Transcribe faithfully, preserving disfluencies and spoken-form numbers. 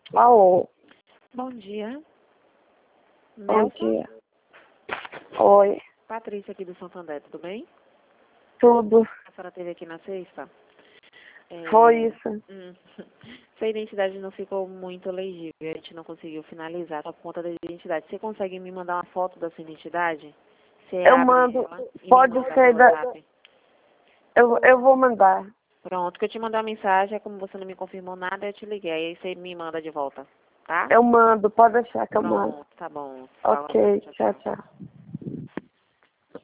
Alô, Bom dia. bom Nelson? dia. Oi, Patrícia aqui do Santander, tudo bem? tudo. A senhora esteve aqui na sexta? É, Foi isso. hum, Sua identidade não ficou muito legível, a gente não conseguiu finalizar a conta da identidade. Você consegue me mandar uma foto da sua identidade? Você Eu abre mando, ela e me pode manda ser pelo da... WhatsApp. Eu, eu vou mandar. Pronto, que eu te mandei uma mensagem, como você não me confirmou nada, eu te liguei, aí você me manda de volta, tá? Eu mando, pode deixar que eu mando. Pronto, tá bom. Fala, Ok, tchau, tchau, tchau. tchau.